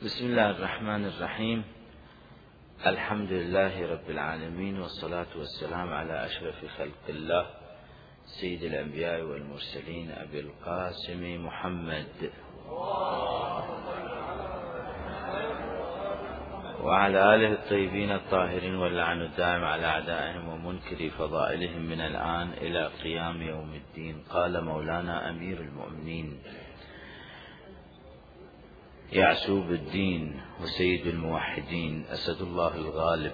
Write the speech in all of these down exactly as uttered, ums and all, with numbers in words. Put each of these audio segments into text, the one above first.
بسم الله الرحمن الرحيم. الحمد لله رب العالمين، والصلاة والسلام على أشرف خلق الله سيد الأنبياء والمرسلين أبي القاسم محمد وعلى آله الطيبين الطاهرين، واللعن الدائم على أعدائهم ومنكر فضائلهم من الآن إلى قيام يوم الدين. قال مولانا أمير المؤمنين يعسوب الدين وسيد الموحدين أسد الله الغالب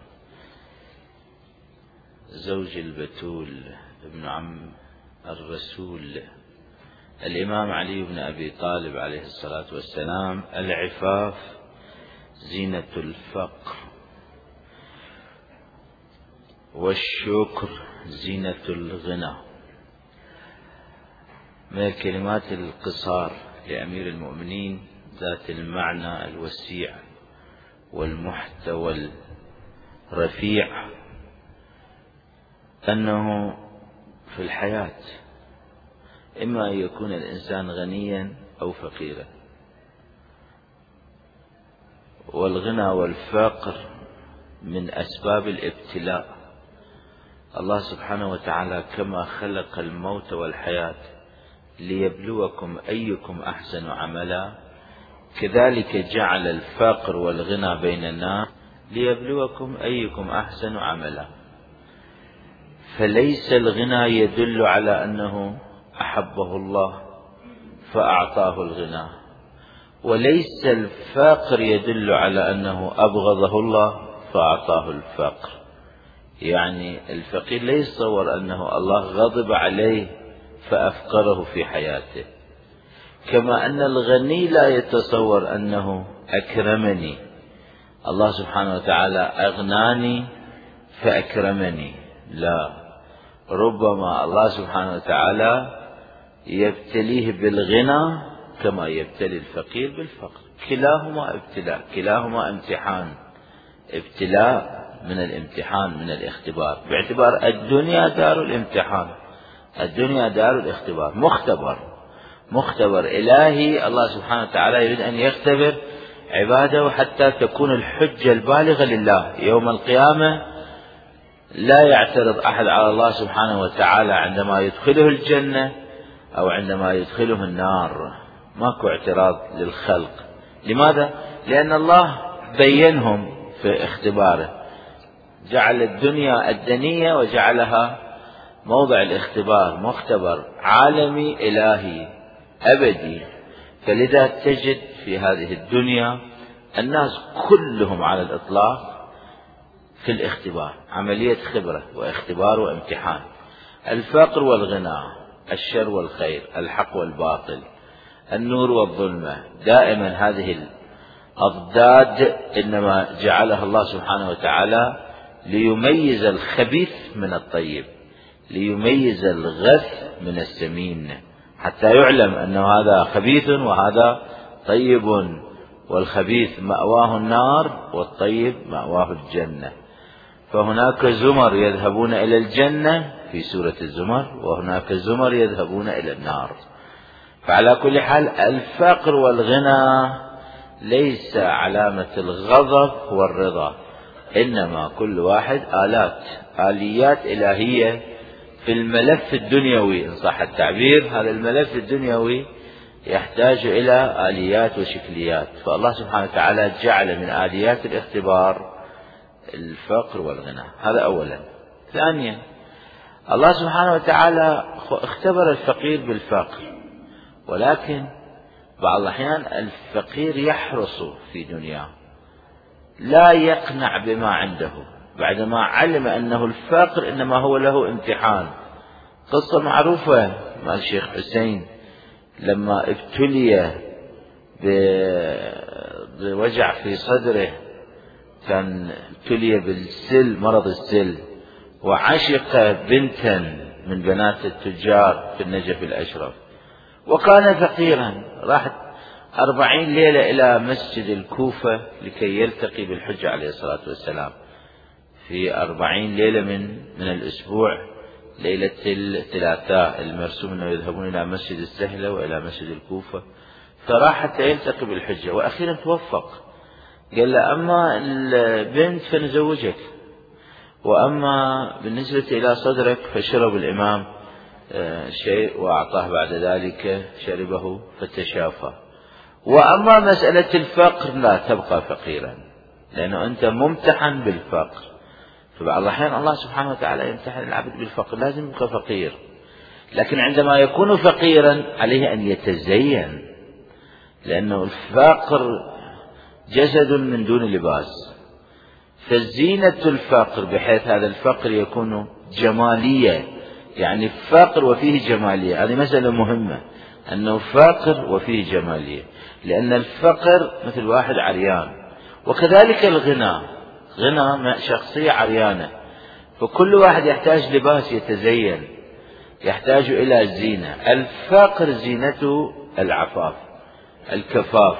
زوج البتول ابن عم الرسول الإمام علي بن أبي طالب عليه الصلاة والسلام: العفاف زينة الفقر، والشكر زينة الغنى. من الكلمات القصار لأمير المؤمنين ذات المعنى الوسيع والمحتوى الرفيع أنه في الحياة إما أن يكون الإنسان غنيا أو فقيرا، والغنى والفقر من أسباب الابتلاء. الله سبحانه وتعالى كما خلق الموت والحياة ليبلوكم أيكم أحسن عملا، كذلك جعل الفقر والغنى بين الناس ليبلوكم أيكم أحسن عملا. فليس الغنى يدل على أنه أحبه الله فأعطاه الغنى، وليس الفقر يدل على أنه أبغضه الله فأعطاه الفقر. يعني الفقير لا يتصور أنه الله غضب عليه فأفقره في حياته، كما أن الغني لا يتصور أنه أكرمني، الله سبحانه وتعالى أغناني فأكرمني. لا، ربما الله سبحانه وتعالى يبتليه بالغنى كما يبتلي الفقير بالفقر. كلاهما ابتلاء، كلاهما امتحان، ابتلاء من الامتحان من الاختبار، باعتبار الدنيا دار الامتحان، الدنيا دار الاختبار، مختبر مختبر إلهي. الله سبحانه وتعالى يريد أن يختبر عباده حتى تكون الحجة البالغة لله يوم القيامة. لا يعترض أحد على الله سبحانه وتعالى عندما يدخله الجنة أو عندما يدخله النار، ماكو اعتراض للخلق. لماذا؟ لأن الله بينهم في اختباره، جعل الدنيا الدنية وجعلها موضع الاختبار، مختبر عالمي إلهي أبدي. فلذا تجد في هذه الدنيا الناس كلهم على الإطلاق في الاختبار، عملية خبرة واختبار وامتحان. الفقر والغنى، الشر والخير، الحق والباطل، النور والظلمة، دائما هذه الأضداد إنما جعلها الله سبحانه وتعالى ليميز الخبيث من الطيب، ليميز الغث من السمين، حتى يعلم أن هذا خبيث وهذا طيب، والخبيث مأواه النار والطيب مأواه الجنة. فهناك زمر يذهبون إلى الجنة في سورة الزمر، وهناك زمر يذهبون إلى النار. فعلى كل حال الفقر والغنى ليس علامة الغضب والرضا، إنما كل واحد آلات آليات إلهية في الملف الدنيوي إن صح التعبير. هذا الملف الدنيوي يحتاج إلى آليات وشكليات، فالله سبحانه وتعالى جعل من آليات الاختبار الفقر والغنى. هذا أولا. ثانيا، الله سبحانه وتعالى اختبر الفقير بالفقر، ولكن بعض الأحيان الفقير يحرص في دنياه، لا يقنع بما عنده بعدما علم أنه الفقر إنما هو له امتحان. قصة معروفة مع الشيخ حسين لما ابتلي بوجع في صدره، كان ابتلي بالسل، مرض السل، وعشق بنتا من بنات التجار في النجف الأشرف، وكان فقيرا. راح أربعين ليلة إلى مسجد الكوفة لكي يلتقي بالحجة عليه الصلاة والسلام في أربعين ليلة من من الأسبوع، ليلة الثلاثاء المرسوم أنه يذهبون إلى مسجد السهلة وإلى مسجد الكوفة. فراح حتى يلتقي بالحجة وأخيرا توفق. قال له أما البنت فنزوجك، وأما بالنسبة إلى صدرك فشرب الإمام شيء وأعطاه بعد ذلك شربه فتشافى. وأما مسألة الفقر لا تبقى فقيرا، لأنه أنت ممتحن بالفقر. فبعض الأحيان الله سبحانه وتعالى يمتحن العبد بالفقر، لازم يبقى فقير. لكن عندما يكون فقيرا عليه أن يتزين، لأنه الفقر جسد من دون لباس. فزينة الفقر بحيث هذا الفقر يكون جمالية، يعني فقر وفيه جمالية. هذه مسألة مهمة، أنه فقر وفيه جمالية، لأن الفقر مثل واحد عريان، وكذلك الغنى، غنى شخصية عريانة. فكل واحد يحتاج لباس يتزين، يحتاج إلى زينة. الفقر زينته العفاف، الكفاف،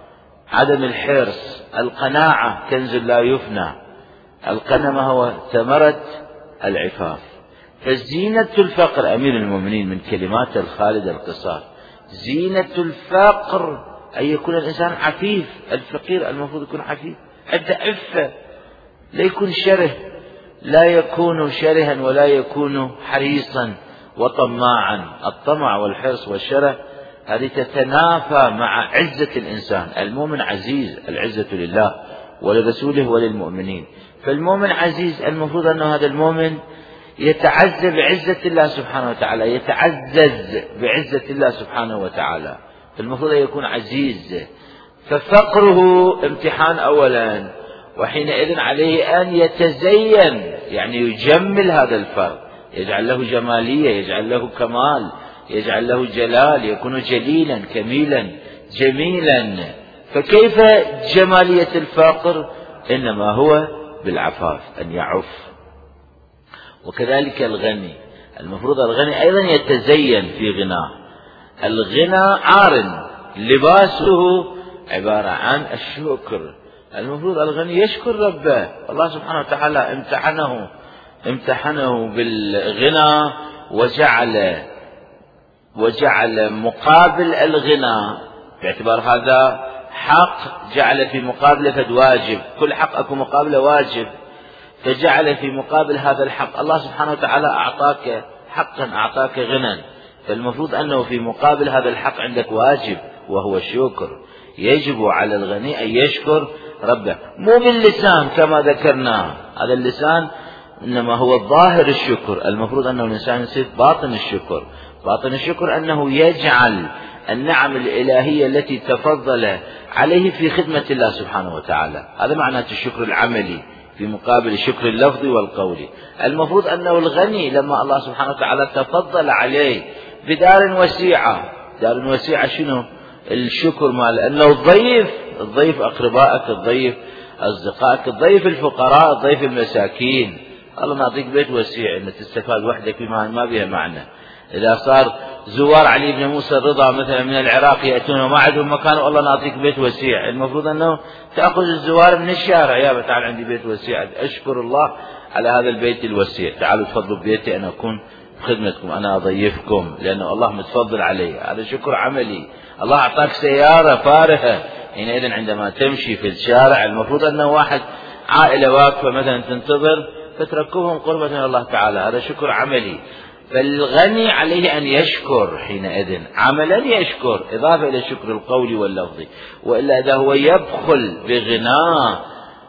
عدم الحرص، القناعة كنز لا يفنى. القنمة هو ثمرة العفاف. فزينة الفقر أمير المؤمنين من كلمات الخالد القصار، زينة الفقر أن يكون الإنسان عفيف. الفقير المفروض يكون عفيف، عنده عفة، لا يكون شره، لا يكون شرها ولا يكون حريصا وطماعا. الطمع والحرص والشره هذه تتنافى مع عزة الإنسان. المؤمن عزيز، العزة لله ولرسوله وللمؤمنين. فالمؤمن عزيز، المفروض أنه هذا المؤمن يتعزز بعزة الله سبحانه وتعالى، يتعزز بعزة الله سبحانه وتعالى. فالمفروض أن يكون عزيز. ففقره امتحان أولا، وحينئذ عليه أن يتزين، يعني يجمل هذا الفرد، يجعل له جمالية، يجعل له كمال، يجعل له جلال، يكون جليلا كميلا جميلا. فكيف جمالية الفقر؟ إنما هو بالعفاف، أن يعف. وكذلك الغني، المفروض الغني أيضا يتزين في غناه. الغنى عار، لباسه عبارة عن الشكر. المفروض الغني يشكر ربه. الله سبحانه وتعالى امتحنه امتحنه بالغنى، وجعل وجعل مقابل الغنى باعتبار هذا حق، جعل في مقابله واجب. كل حق اكو مقابله واجب، فجعل في مقابل هذا الحق. الله سبحانه وتعالى أعطاك حقا، أعطاك غنى، فالمفروض أنه في مقابل هذا الحق عندك واجب، وهو الشكر. يجب على الغني أن يشكر ربه، مو باللسان كما ذكرنا. هذا اللسان إنما هو الظاهر الشكر. المفروض أنه الإنسان يصير باطن الشكر. باطن الشكر أنه يجعل النعم الإلهية التي تفضل عليه في خدمة الله سبحانه وتعالى. هذا معنى الشكر العملي في مقابل الشكر اللفظي والقولي. المفروض أنه الغني لما الله سبحانه وتعالى تفضل عليه بدار وسيعة، دار وسيعة شنو؟ الشكر مال أنه الضيف، الضيف أقربائك، الضيف أصدقائك، الضيف الفقراء، الضيف المساكين. الله نعطيك بيت وسيع أن تستفاد وحدك بما ما بها معنى. إذا صار زوار علي بن موسى الرضا مثلا من العراق يأتون وما عندهم مكان، والله نعطيك بيت وسيع. المفروض أنه تأخذ الزوار من الشارع، يا تعال عندي بيت وسيع، أشكر الله على هذا البيت الوسيع، تعالوا تفضلوا ببيتي أنا أكون بخدمتكم، أنا أضيفكم، لأنه الله متفضل علي. هذا شكر عملي. الله أعطاك سيارة فارهة، حينئذ عندما تمشي في الشارع المفروض أنه واحد عائلة واقفة مثلا تنتظر فتركبهم قربة من الله تعالى، هذا شكر عملي. فالغني عليه أن يشكر حينئذ عملا، يشكر إضافة إلى الشكر القولي واللفظي. وإلا إذا هو يبخل بغناه.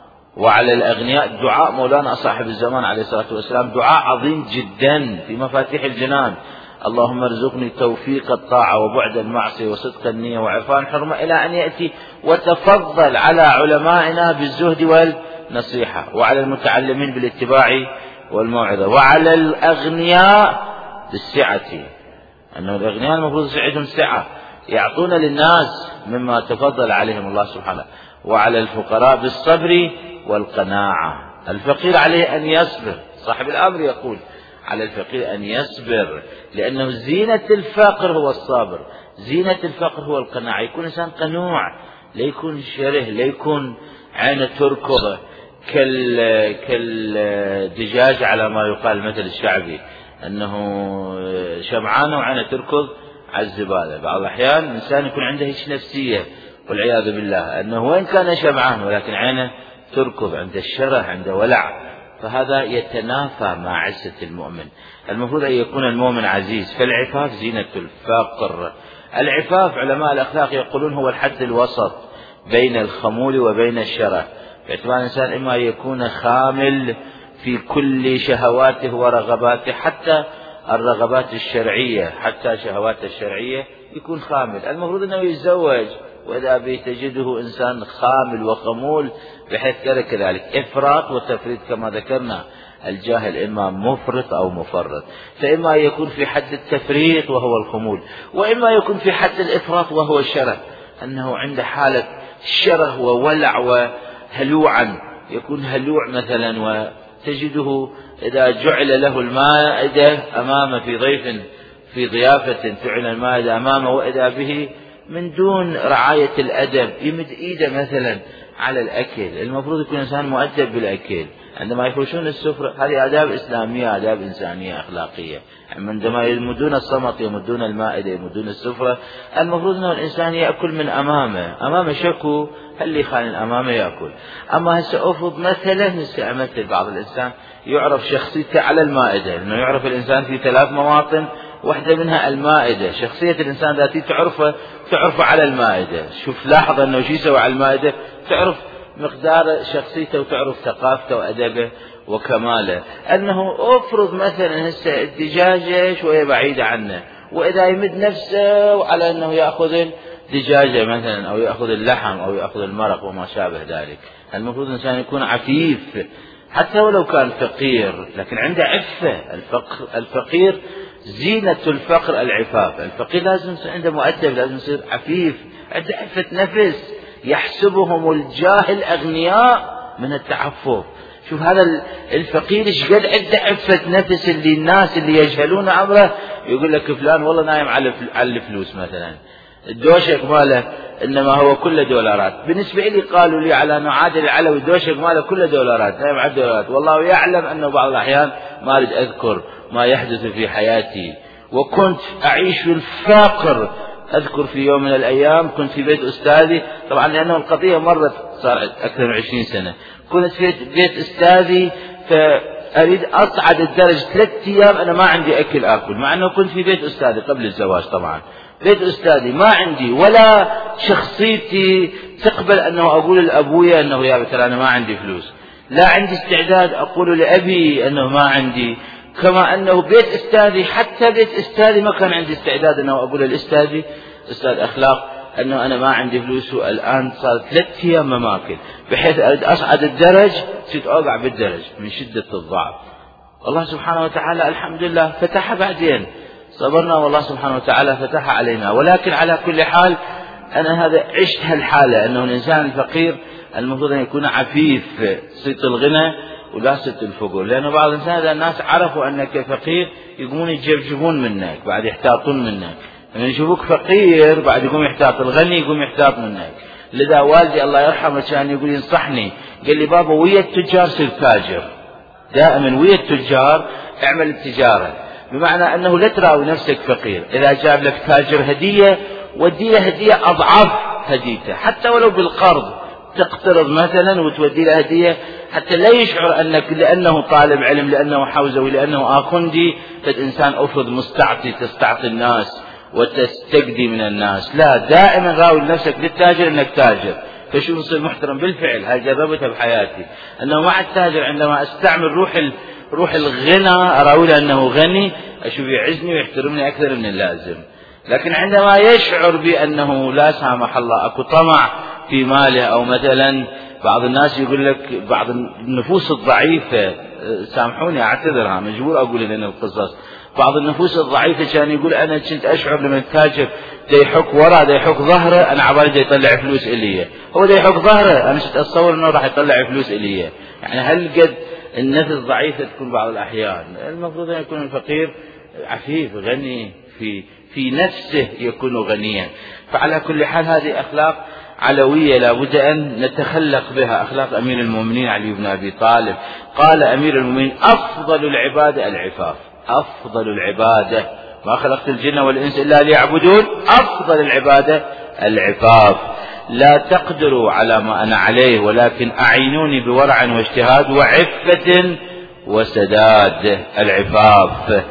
وعلى الأغنياء دعاء مولانا صاحب الزمان عليه الصلاة والسلام، دعاء عظيم جدا في مفاتيح الجنان: اللهم ارزقني توفيق الطاعة وبعد المعصية وصدق النية وعرفان حرمة، إلى أن يأتي وتفضل على علمائنا بالزهد والنصيحة، وعلى المتعلمين بالاتباع والموعظة، وعلى الأغنياء بالسعة، أنه الأغنياء المفروض سعتهم سعة، يعطون للناس مما تفضل عليهم الله سبحانه. وعلى الفقراء بالصبر والقناعة. الفقير عليه أن يصبر، صاحب الأمر يقول على الفقير أن يصبر، لأنه زينة الفقر هو الصبر، زينة الفقر هو القناعة. يكون إنسان قنوع، لا يكون شره، لا يكون عينه تركض كال كالدجاج على ما يقال المثل الشعبي، أنه شمعانه وعينه تركض على الزبالة. بعض الأحيان الإنسان يكون عنده هيك نفسية والعياذ بالله، أنه وإن كان شبعان ولكن عينه تركض، عنده الشره، عنده ولع، فهذا يتنافى مع عزة المؤمن. المفروض أن يكون المؤمن عزيز. فالعفاف زينة الفقر. العفاف علماء الأخلاق يقولون هو الحد الوسط بين الخمول وبين الشره، باعتبار الإنسان إما يكون خامل في كل شهواته ورغباته، حتى الرغبات الشرعية، حتى شهوات الشرعية يكون خامل. المفروض أنه يتزوج، وإذا تجده إنسان خامل وخمول بحيث ترك ذلك. إفراط وتفريط كما ذكرنا، الجاهل إما مفرط أو مفرط، فإما يكون في حد التفريط وهو الخمول، وإما يكون في حد الإفراط وهو الشره، أنه عند حالة شره وولع وهلوعا، يكون هلوع مثلا، وتجده إذا جعل له المائدة أمامه في ضيف في ضيافة، جعل المائدة أمامه وإذا به من دون رعاية الأدب يمد إيده مثلا على الأكل. المفروض يكون إنسان مؤدب بالأكل. عندما يفرشون السفرة هذه آداب إسلامية، آداب إنسانية أخلاقية. عندما يمدون الصمت، يمدون المائدة، يمدون السفرة، المفروض أن الإنسان يأكل من أمامه. أمامه شكو، هل اللي خالن أمامه يأكل. أما هسه أفرض مثلا هسه أمثل بعض الإنسان يعرف شخصيته على المائدة، لأنه يعرف الإنسان في ثلاث مواطن، واحدة منها المائدة. شخصية الإنسان ذاتي تعرفه تعرفه على المائدة. شوف لاحظ أنه شو يسوي على المائدة، تعرف مقدار شخصيته وتعرف ثقافته وأدبه وكماله. أنه أفرض مثلا هسه الدجاجة شوية بعيدة عنه، وإذا يمد نفسه على أنه يأخذ الدجاجة مثلا، أو يأخذ اللحم، أو يأخذ المرق وما شابه ذلك. المفروض الإنسان يكون عفيف، حتى ولو كان فقير لكن عنده عفة. الفقير زينة الفقر العفاف. الفقير لازم يصير عنده مؤدب، لازم يصير عفيف، عنده عفة نفس. يحسبهم الجاهل أغنياء من التعفف. شوف هذا الفقير ايش قد عنده عفة نفس، اللي الناس اللي يجهلون أمره يقول لك فلان والله نايم على الفلوس مثلا، الدوشك ماله إنما هو كله دولارات. بالنسبة لي قالوا لي على نعادل العلوي الدوشك ماله كله دولارات، نايم على الدولارات. والله يعلم أنه بعض الأحيان ما أريد أذكر ما يحدث في حياتي، وكنت أعيش في الفقر. أذكر في يوم من الأيام كنت في بيت أستاذي، طبعا لأنه القضية مرت صار أكثر من عشرين سنة. كنت في بيت أستاذي فأريد أصعد الدرج ثلاثة أيام أنا ما عندي أكل آكل، مع أنه كنت في بيت أستاذي قبل الزواج. طبعا بيت أستاذي ما عندي ولا شخصيتي تقبل أنه أقول لأبويا أنه يا بتر أنا ما عندي فلوس، لا عندي استعداد أقول لأبي أنه ما عندي. كما أنه بيت أستاذي، حتى بيت أستاذي ما كان عندي استعداد أنه أقول للأستاذي أستاذ أخلاق أنه أنا ما عندي فلوس، والآن صار ثلاثة أيام ما ماكل، بحيث أريد أصعد الدرج صرت أوقع بالدرج من شدة الضعف. الله سبحانه وتعالى الحمد لله فتح، بعدين صبرنا والله سبحانه وتعالى فتح علينا. ولكن على كل حال أنا هذا عشت هالحالة، أنه الإنسان الفقير المفروض أن يكون عفيف، صيت الغنى ولا ست الفقر. لأنه بعض الإنسان إذا الناس عرفوا أنك فقير يقومون يتجبجبون منك، بعد يحتاطون منك. لما يعني يشوفوك فقير بعد يقوم يحتاط، الغني يقوم يحتاط منك. لذا والدي الله يرحمه كان يقول ينصحني، قال لي بابا ويا التجار صير تاجر، دائما ويا التجار اعمل التجارة، بمعنى أنه لا تراوي نفسك فقير. إذا جاب لك تاجر هدية ودي له هدية أضعاف هديته، حتى ولو بالقرض تقترض مثلا وتودي له هدية، حتى لا يشعر أنك لأنه طالب علم، لأنه حوزوي، لأنه آخندي فالإنسان أفرض مستعطي تستعطي الناس وتستجدي من الناس. لا، دائما راوي نفسك للتاجر أنك تاجر. فشو نصير محترم بالفعل. هاي جربتها بحياتي، أنه مع التاجر عندما أستعمل روح روح الغنى أراوي له أنه غني، أشوف يعزني ويحترمني أكثر من اللازم. لكن عندما يشعر بأنه لا سامح الله أكو طمع في ماله، أو مثلا بعض الناس يقول لك، بعض النفوس الضعيفة، سامحوني أعتذرها مجبور أقول لنا القصص، بعض النفوس الضعيفة كان يقول أنا كنت أشعر لما التاجر دا يحك ورا دا يحك ظهره أنا عبالي دا يطلع فلوس إليه، هو دا يحك ظهره أنا كنت أتصور أنه راح يطلع فلوس إليه. يعني هل قد النفس ضعيفة تكون بعض الأحيان. المفروض أن يكون الفقير عفيف غني في في نفسه، يكون غنيا. فعلى كل حال هذه أخلاق علوية لا بد أن نتخلق بها، أخلاق أمير المؤمنين علي بن أبي طالب. قال أمير المؤمنين أفضل العبادة العفاف، أفضل العبادة ما خلقت الجن والإنس إلا ليعبدون. أفضل العبادة العفاف. لا تقدروا على ما أنا عليه ولكن أعينوني بورع واجتهاد وعفة وسداد. العفاف.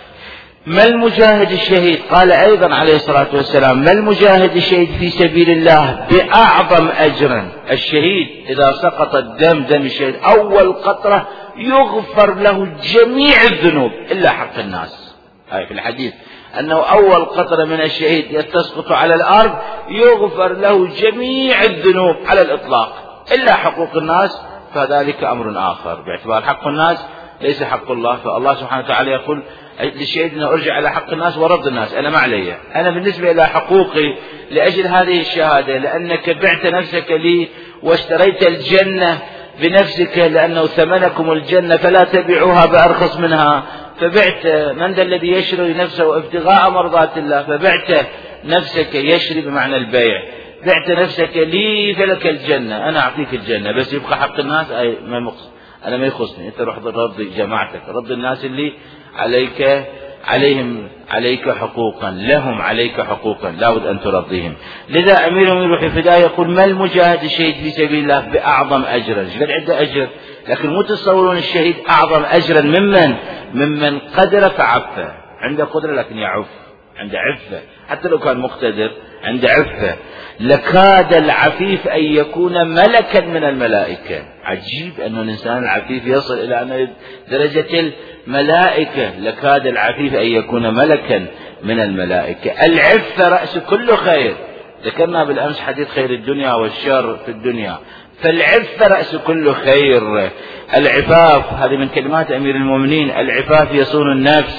ما المجاهد الشهيد؟ قال أيضا عليه الصلاة والسلام: ما المجاهد الشهيد في سبيل الله بأعظم أجرا. الشهيد إذا سقط الدم دم الشهيد أول قطرة يغفر له جميع الذنوب إلا حق الناس. هاي في الحديث أنه أول قطرة من الشهيد تسقط على الأرض يغفر له جميع الذنوب على الإطلاق إلا حقوق الناس، فذلك أمر آخر باعتبار حق الناس ليس حق الله. فالله سبحانه وتعالى يقول للشهيد أنه أرجع على حق الناس ورد الناس. أنا ما علي، أنا بالنسبة إلى حقوقي لأجل هذه الشهادة، لأنك بعت نفسك لي واشتريت الجنة بنفسك، لأنه ثمنكم الجنة فلا تبيعوها بأرخص منها. فبعت من ذا الذي يشري نفسه ابتغاء مرضات الله، فبعت نفسك يشري بمعنى البيع، بعت نفسك لي فلك الجنة، أنا أعطيك الجنة بس يبقى حق الناس أي ما مقصد. أنا ما يخصني، أنت روح رضي جماعتك، رضي الناس اللي عليك عليهم عليك حقوقا، لهم عليك حقوقا لابد أن ترضيهم. لذا أمير المؤمنين في البداية يقول: ما المجاهد الشهيد في سبيل الله بأعظم أجرا. قد عنده أجر، لكن مو تصورون الشهيد أعظم أجرا ممن ممن قدر فعفه. عنده قدرة لكن يعف، عنده عفة، حتى لو كان مقتدر عنده عفة. لكاد العفيف أن يكون ملكا من الملائكة. عجيب أن الإنسان العفيف يصل إلى درجة الملائكة. لكاد العفيف أن يكون ملكا من الملائكة. العفة رأس كل خير. ذكرنا بالأمس حديث خير الدنيا والشر في الدنيا، فالعفة رأس كل خير. العفاف هذه من كلمات أمير المؤمنين. العفاف يصون النفس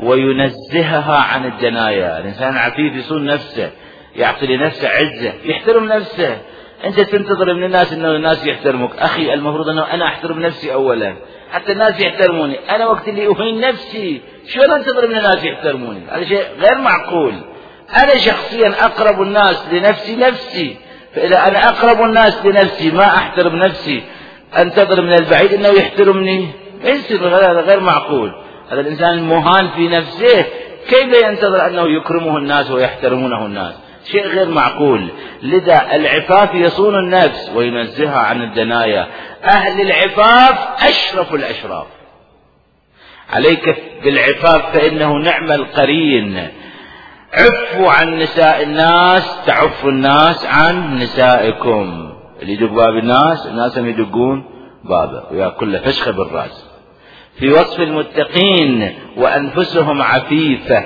وينزهها عن الدنايا. الإنسان العفيف يصون نفسه، يعطي لنفسه عزة، يحترم نفسه. أنت تنتظر من الناس أنه الناس يحترمك. أخي المفروض أنه أنا أحترم نفسي أولا حتى الناس يحترموني. أنا وقت اللي أهين نفسي شو أنتظر من الناس يحترموني؟ هذا شيء غير معقول. أنا شخصيا أقرب الناس لنفسي نفسي، فإذا أنا أقرب الناس لنفسي ما أحترم نفسي أنتظر من البعيد أنه يحترمني. هذا غير معقول. هذا الإنسان المهان في نفسه كيف ينتظر أنه يكرمه الناس ويحترمونه الناس؟ شيء غير معقول. لذا العفاف يصون النفس وينزهها عن الدنايا. أهل العفاف أشرف الأشراف. عليك بالعفاف فإنه نعم القرين. عفوا عن نساء الناس تعف الناس عن نسائكم. اللي يدق باب الناس الناس هم يدقون بابه ويأكل له فشخة بالرأس. في وصف المتقين: وأنفسهم عفيفة.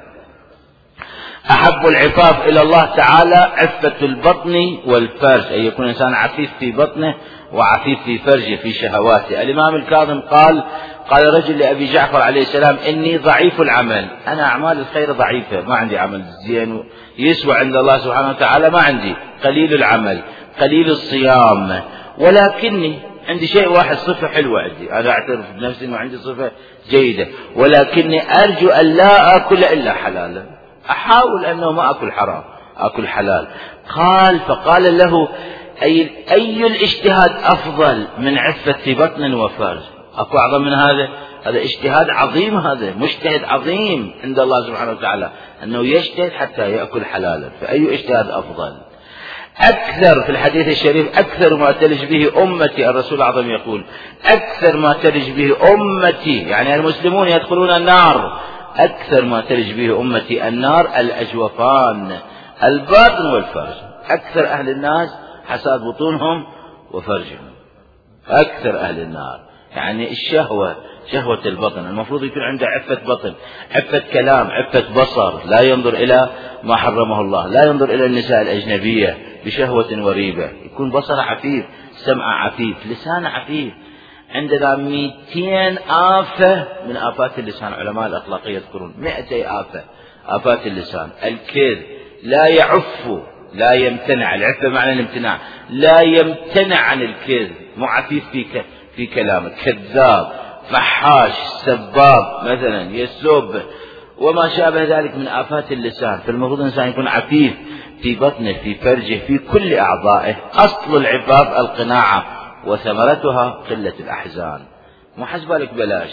أحب العفاف إلى الله تعالى عفة البطن والفرج، أن يكون الإنسان عفيف في بطنه وعفيف في فرجه في شهواته. الإمام الكاظم قال قال رجل لأبي جعفر عليه السلام: إني ضعيف العمل، أنا أعمال الخير ضعيفة، ما عندي عمل زين يسوى عند الله سبحانه وتعالى، ما عندي، قليل العمل قليل الصيام، ولكني عندي شيء واحد صفة حلوة عندي، أنا أعترف بنفسي أنه عندي صفة جيدة، ولكني أرجو أن لا أكل إلا حلالا، أحاول أنه ما أكل حرام أكل حلال. قال فقال له: أي, أي الاجتهاد أفضل من عفة بطن وفرج؟ أكو أعظم من هذا؟ هذا اجتهاد عظيم، هذا مجتهد عظيم عند الله سبحانه وتعالى أنه يجتهد حتى يأكل حلالا، فأي اجتهاد أفضل؟ أكثر في الحديث الشريف: أكثر ما تلج به أمتي، الرسول الأعظم يقول: أكثر ما تلج به أمتي، يعني المسلمون يدخلون النار، أكثر ما تلج به أمتي النار الأجوفان، الباطن والفرج. أكثر أهل الناس حساد بطونهم وفرجهم، أكثر أهل النار يعني الشهوة، شهوة البطن. المفروض يكون عنده عفة بطن، عفة كلام، عفة بصر، لا ينظر إلى ما حرمه الله، لا ينظر إلى النساء الأجنبية بشهوة وريبة، يكون بصر عفيف، سمع عفيف، لسان عفيف. عندنا مئتين آفة من آفات اللسان، علماء الأخلاقية يذكرون مئتي آفة آفات اللسان. الكذب، لا يعف لا يمتنع، العفة معنى الامتناع، لا يمتنع عن الكذب، مو عفيف في في كلامه، كذاب، فحاش، سباب مثلا، يسب وما شابه ذلك من آفات اللسان. فالمفروض الإنسان يكون عفيف في بطنه، في فرجه، في كل أعضائه. أصل العفاف القناعة وثمرتها قلة الأحزان. مو حسب بالك بلاش،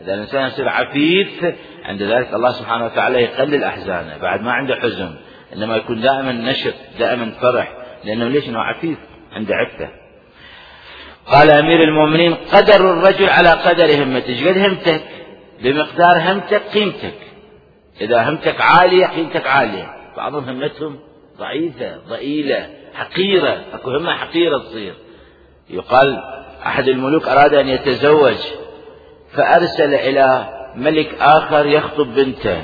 إذا الإنسان يصير عفيف عند ذلك الله سبحانه وتعالى يقلل أحزانه، بعد ما عنده حزن، إنما يكون دائما نشط دائما فرح، لأنه ليش؟ إنه عفيف عنده عفة. قال أمير المؤمنين: قدر الرجل على قدر همته. قد همتك بمقدار همتك قيمتك. إذا همتك عالية قيمتك عالية. بعضهم همتهم ضعيفة ضئيلة حقيرة، أكو همة حقيرة تصير. يقال أحد الملوك أراد أن يتزوج فأرسل إلى ملك آخر يخطب بنته،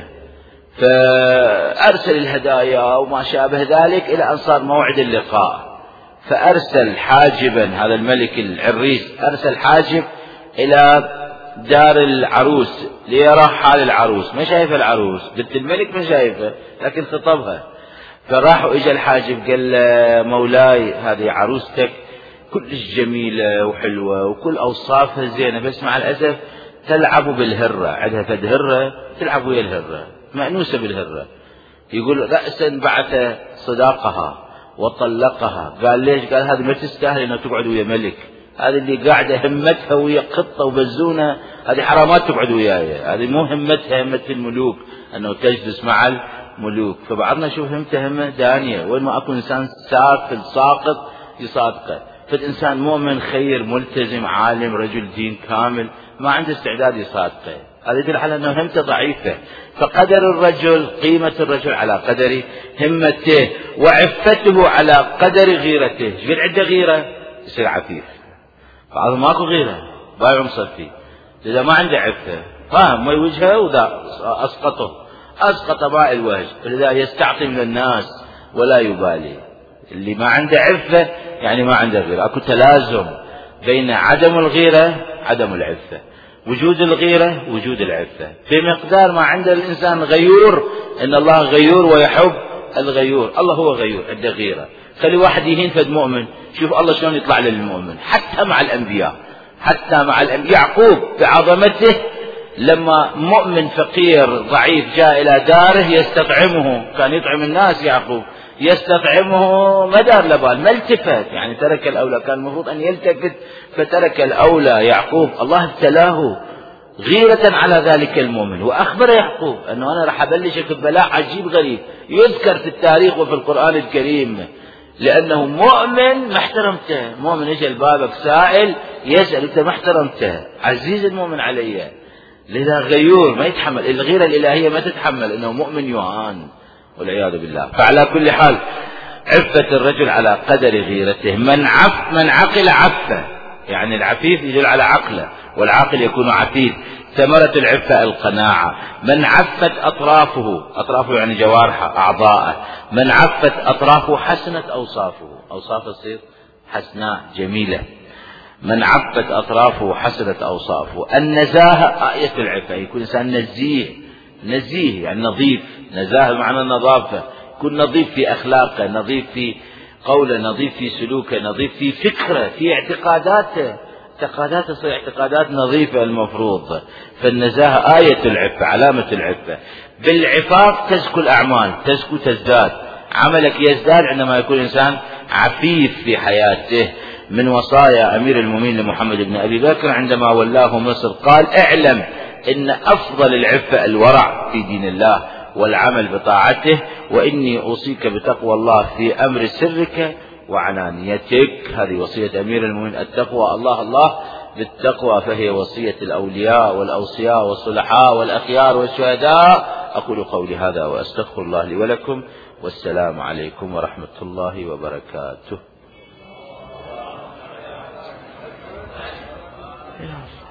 فأرسل الهدايا وما شابه ذلك إلى أن صار موعد اللقاء، فأرسل حاجبا، هذا الملك العريس أرسل حاجب إلى دار العروس ليرى حال العروس. ما شايفة العروس، بنت الملك ما شايفة، لكن خطبها. فراح وإجا الحاجب قال له: مولاي هذه عروستك كلش جميلة وحلوة وكل أوصافها زينة، بس مع الأسف تلعب بالهرة، عندها فد هرة تلعب ويا الهرة، مأنوسة بالهرة. يقول رأسا بعث صداقها وطلقها. قال: ليش؟ قال: هذه ما تستاهل أنها تقعد ويا ملك، هذه اللي قاعدة همتها ويا قطة وبزونة، هذه حرامات تقعد وياي، هذه مو همتها همة الملوك أنه تجلس مع الملوك. فبعضنا شوف همته همة دانية، وين ما أكون إنسان سافل ساقط يصادقه. فالإنسان مؤمن خير ملتزم عالم رجل دين كامل ما عنده استعداد يصادقه، هذا يدل على أنه همته ضعيفة. فقدر الرجل، قيمة الرجل على قدر همته، وعفته على قدر غيرته. قد عنده غيرة يصير عفيف، بعضهم ماكو غيرة بايع مصفي، إذا ما عنده عفة فاهم ما وجهه وذا أسقطه أسقط باء الوجه، فلذا يستعطي من الناس ولا يبالي. اللي ما عنده عفة يعني ما عنده غيرة. أكو تلازم بين عدم الغيرة عدم العفة، وجود الغيرة وجود العفة. بمقدار ما عند الإنسان غيور، إن الله غيور ويحب الغيور. الله هو غيور عنده غيرة. خلي واحد يهين فد مؤمن، شوف الله شلون يطلع للمؤمن حتى مع الأنبياء، حتى مع الأنبياء. يعقوب بعظمته لما مؤمن فقير ضعيف جاء إلى داره يستطعمه، كان يطعم الناس يعقوب، يستطعمه ما دار لبال، ما التفت، يعني ترك الأولى، كان المفروض أن يلتفت فترك الأولى. يعقوب الله ابتلاه غيرة على ذلك المؤمن، وأخبر يعقوب أنه أنا راح أبلشك ببلاء عجيب غريب يذكر في التاريخ وفي القرآن الكريم، لأنه مؤمن ما احترمته. مؤمن يجي لبابك سائل يسأل أنت ما احترمته، عزيز المؤمن علي، لذا غيور ما يتحمل الغيرة الإلهية، ما تتحمل أنه مؤمن يهان والعياذ بالله. فعلى كل حال عفة الرجل على قدر غيرته. من عف من عقل عفة، يعني العفيف يدل على عقله، والعاقل يكون عفيف. ثمرة العفة القناعة. من عفت أطرافه، أطرافه يعني جوارحه أعضاءه، من عفت أطرافه حسنت أوصافه، أوصافه تصير حسناء جميلة. من عفت أطرافه حسنت أوصافه. النزاهة آية العفة، يكون إنسان نزيه، نزيه يعني نظيف، نزاهة معنى النظافة، يكون نظيف في أخلاقه، نظيف في قوله، نظيف في سلوكه، نظيف في فكره، في اعتقاداته، اعتقاداته تصير اعتقادات نظيفة المفروض. فالنزاهة آية العفة، علامة العفة. بالعفاف تزكو الأعمال، تزكو تزداد، عملك يزداد عندما يكون إنسان عفيف في حياته. من وصايا أمير المؤمنين لمحمد بن أبي بكر عندما ولاه مصر قال: اعلم إن أفضل العفة الورع في دين الله والعمل بطاعته، وإني أوصيك بتقوى الله في أمر سرك وعلانيتك. هذه وصية أمير المؤمنين، التقوى، الله الله بالتقوى، فهي وصية الأولياء والأوصياء والصلحاء والأخيار والشهداء. أقول قولي هذا وأستغفر الله لي ولكم، والسلام عليكم ورحمة الله وبركاته.